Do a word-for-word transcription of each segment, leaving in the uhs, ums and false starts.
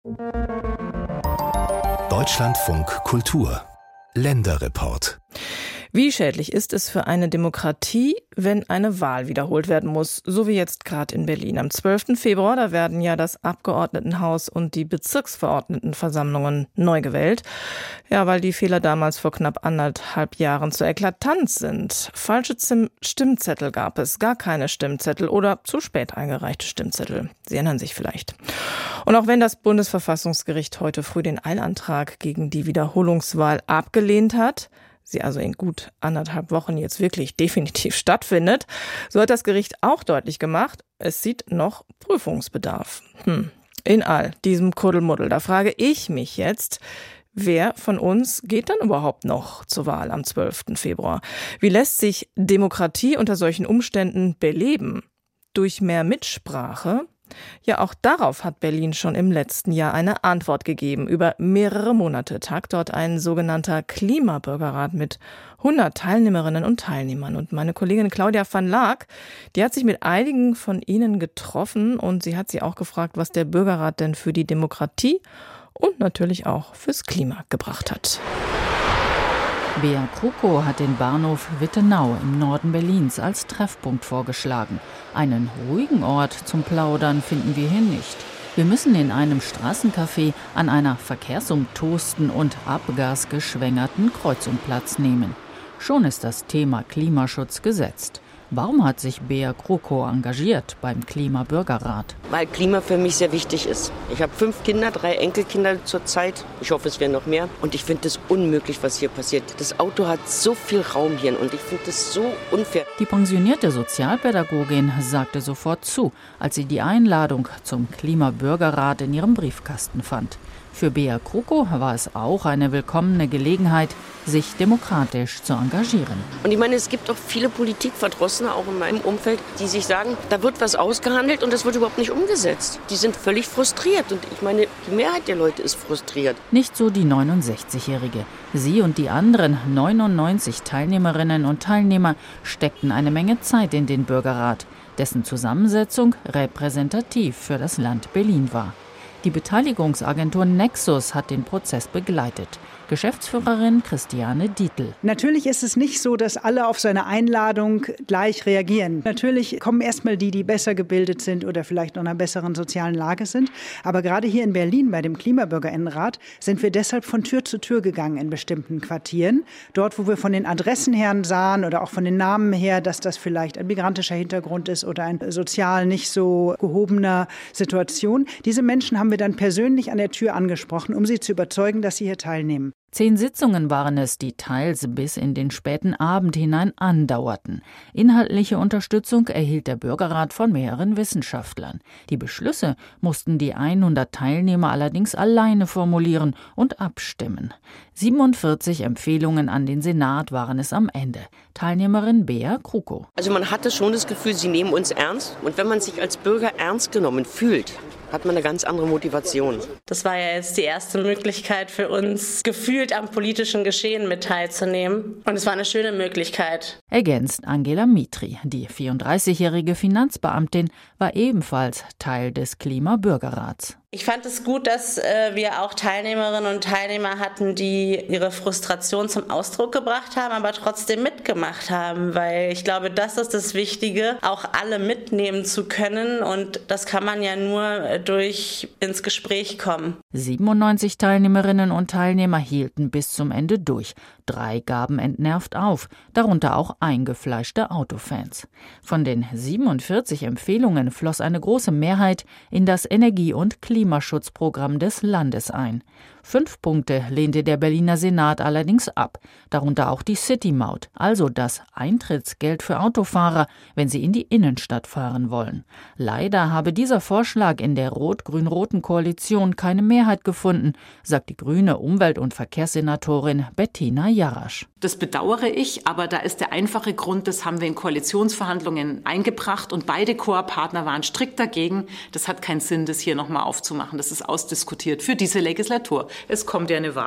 Deutschlandfunk Kultur Länderreport. Wie schädlich ist es für eine Demokratie, wenn eine Wahl wiederholt werden muss, so wie jetzt gerade in Berlin. Am zwölften Februar, da werden ja das Abgeordnetenhaus und die Bezirksverordnetenversammlungen neu gewählt. Ja, weil die Fehler damals vor knapp anderthalb Jahren zu eklatant sind. Falsche Zim- Stimmzettel gab es, gar keine Stimmzettel oder zu spät eingereichte Stimmzettel. Sie erinnern sich vielleicht. Und auch wenn das Bundesverfassungsgericht heute früh den Eilantrag gegen die Wiederholungswahl abgelehnt hat, sie also in gut anderthalb Wochen jetzt wirklich definitiv stattfindet, so hat das Gericht auch deutlich gemacht, es sieht noch Prüfungsbedarf. Hm. In all diesem Kuddelmuddel, da frage ich mich jetzt, wer von uns geht dann überhaupt noch zur Wahl am zwölften Februar? Wie lässt sich Demokratie unter solchen Umständen beleben? Durch mehr Mitsprache? Ja, auch darauf hat Berlin schon im letzten Jahr eine Antwort gegeben. Über mehrere Monate tagt dort ein sogenannter Klimabürgerrat mit hundert Teilnehmerinnen und Teilnehmern. Und meine Kollegin Claudia van Laak, die hat sich mit einigen von ihnen getroffen und sie hat sie auch gefragt, was der Bürgerrat denn für die Demokratie und natürlich auch fürs Klima gebracht hat. Bea Krukow hat den Bahnhof Wittenau im Norden Berlins als Treffpunkt vorgeschlagen. Einen ruhigen Ort zum Plaudern finden wir hier nicht. Wir müssen in einem Straßencafé an einer verkehrsumtosten und abgasgeschwängerten Kreuzung Platz nehmen. Schon ist das Thema Klimaschutz gesetzt. Warum hat sich Bea Krukow engagiert beim Klimabürgerrat? Weil Klima für mich sehr wichtig ist. Ich habe fünf Kinder, drei Enkelkinder zurzeit. Ich hoffe, es werden noch mehr. Und ich finde es unmöglich, was hier passiert. Das Auto hat so viel Raum hier und ich finde es so unfair. Die pensionierte Sozialpädagogin sagte sofort zu, als sie die Einladung zum Klimabürgerrat in ihrem Briefkasten fand. Für Bea Krukow war es auch eine willkommene Gelegenheit, sich demokratisch zu engagieren. Und ich meine, es gibt auch viele Politikverdrossene, auch in meinem Umfeld, die sich sagen, da wird was ausgehandelt und das wird überhaupt nicht umgesetzt. Die sind völlig frustriert und ich meine, die Mehrheit der Leute ist frustriert. Nicht so die neunundsechzigjährige. Sie und die anderen neunundneunzig Teilnehmerinnen und Teilnehmer steckten eine Menge Zeit in den Bürgerrat, dessen Zusammensetzung repräsentativ für das Land Berlin war. Die Beteiligungsagentur Nexus hat den Prozess begleitet. Geschäftsführerin Christiane Dietl. Natürlich ist es nicht so, dass alle auf so eine Einladung gleich reagieren. Natürlich kommen erstmal die, die besser gebildet sind oder vielleicht noch in einer besseren sozialen Lage sind. Aber gerade hier in Berlin bei dem Klimabürgerinnenrat sind wir deshalb von Tür zu Tür gegangen in bestimmten Quartieren. Dort, wo wir von den Adressen her sahen oder auch von den Namen her, dass das vielleicht ein migrantischer Hintergrund ist oder ein sozial nicht so gehobener Situation. Diese Menschen haben wir dann persönlich an der Tür angesprochen, um sie zu überzeugen, dass sie hier teilnehmen. Zehn Sitzungen waren es, die teils bis in den späten Abend hinein andauerten. Inhaltliche Unterstützung erhielt der Bürgerrat von mehreren Wissenschaftlern. Die Beschlüsse mussten die hundert Teilnehmer allerdings alleine formulieren und abstimmen. siebenundvierzig Empfehlungen an den Senat waren es am Ende. Teilnehmerin Bea Krukow. Also man hatte schon das Gefühl, sie nehmen uns ernst. Und wenn man sich als Bürger ernst genommen fühlt, hat man eine ganz andere Motivation. Das war ja jetzt die erste Möglichkeit für uns, gefühlt am politischen Geschehen mit teilzunehmen. Und es war eine schöne Möglichkeit. Ergänzt Angela Mitri. Die vierunddreißigjährige Finanzbeamtin war ebenfalls Teil des Klimabürgerrats. Ich fand es gut, dass äh, wir auch Teilnehmerinnen und Teilnehmer hatten, die ihre Frustration zum Ausdruck gebracht haben, aber trotzdem mitgemacht haben, weil ich glaube, das ist das Wichtige, auch alle mitnehmen zu können und das kann man ja nur durch ins Gespräch kommen. siebenundneunzig Teilnehmerinnen und Teilnehmer hielten bis zum Ende durch. Drei gaben entnervt auf, darunter auch eingefleischte Autofans. Von den siebenundvierzig Empfehlungen floss eine große Mehrheit in das Energie- und Klimaschutzprogramm des Landes ein. Fünf Punkte lehnte der Berliner Senat allerdings ab, darunter auch die City-Maut, also das Eintrittsgeld für Autofahrer, wenn sie in die Innenstadt fahren wollen. Leider habe dieser Vorschlag in der rot-grün-roten Koalition keine Mehrheit gefunden, sagt die grüne Umwelt- und Verkehrssenatorin Bettina Jarasch. Das bedauere ich, aber da ist der einfache Grund, das haben wir in Koalitionsverhandlungen eingebracht und beide Koalpartner waren strikt dagegen. Das hat keinen Sinn, das hier nochmal aufzumachen. Das ist ausdiskutiert für diese Legislatur. Es kommt ja eine Wahl.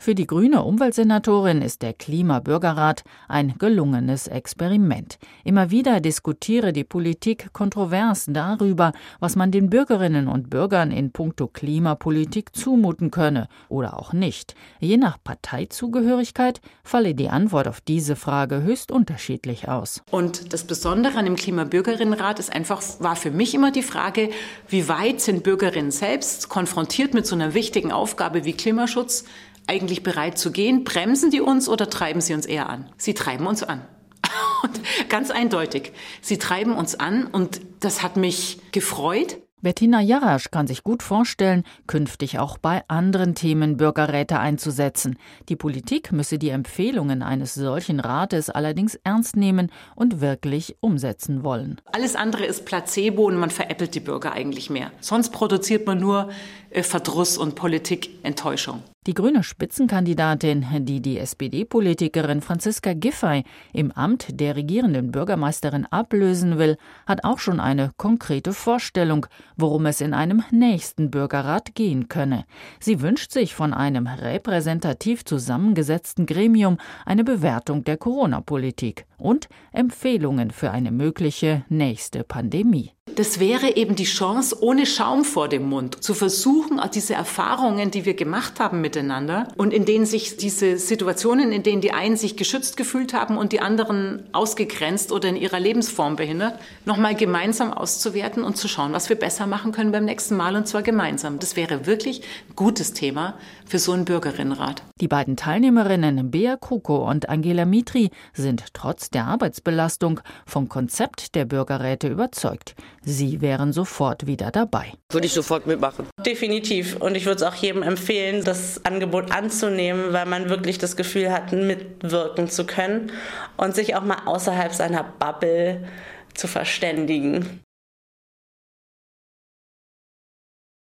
Für die grüne Umweltsenatorin ist der Klimabürgerrat ein gelungenes Experiment. Immer wieder diskutiere die Politik kontrovers darüber, was man den Bürgerinnen und Bürgern in puncto Klimapolitik zumuten könne oder auch nicht. Je nach Parteizugehörigkeit falle die Antwort auf diese Frage höchst unterschiedlich aus. Und das Besondere an dem Klimabürgerinnenrat ist einfach, war für mich immer die Frage, wie weit sind Bürgerinnen selbst konfrontiert mit so einer wichtigen Aufgabe wie Klimaschutz eigentlich bereit zu gehen? Bremsen die uns oder treiben sie uns eher an? Sie treiben uns an. Und ganz eindeutig, sie treiben uns an und das hat mich gefreut. Bettina Jarasch kann sich gut vorstellen, künftig auch bei anderen Themen Bürgerräte einzusetzen. Die Politik müsse die Empfehlungen eines solchen Rates allerdings ernst nehmen und wirklich umsetzen wollen. Alles andere ist Placebo und man veräppelt die Bürger eigentlich mehr. Sonst produziert man nur äh, Verdruss und Politikenttäuschung. Die grüne Spitzenkandidatin, die die S P D-Politikerin Franziska Giffey im Amt der regierenden Bürgermeisterin ablösen will, hat auch schon eine konkrete Vorstellung, worum es in einem nächsten Bürgerrat gehen könne. Sie wünscht sich von einem repräsentativ zusammengesetzten Gremium eine Bewertung der Corona-Politik und Empfehlungen für eine mögliche nächste Pandemie. Das wäre eben die Chance, ohne Schaum vor dem Mund zu versuchen, auch diese Erfahrungen, die wir gemacht haben miteinander und in denen sich diese Situationen, in denen die einen sich geschützt gefühlt haben und die anderen ausgegrenzt oder in ihrer Lebensform behindert, nochmal gemeinsam auszuwerten und zu schauen, was wir besser machen können beim nächsten Mal, und zwar gemeinsam. Das wäre wirklich ein gutes Thema für so einen Bürgerinnenrat. Die beiden Teilnehmerinnen Bea Krukow und Angela Mitri sind trotz der Arbeitsbelastung vom Konzept der Bürgerräte überzeugt. Sie wären sofort wieder dabei. Würde ich sofort mitmachen. Definitiv. Und ich würde es auch jedem empfehlen, das Angebot anzunehmen, weil man wirklich das Gefühl hat, mitwirken zu können und sich auch mal außerhalb seiner Bubble zu verständigen.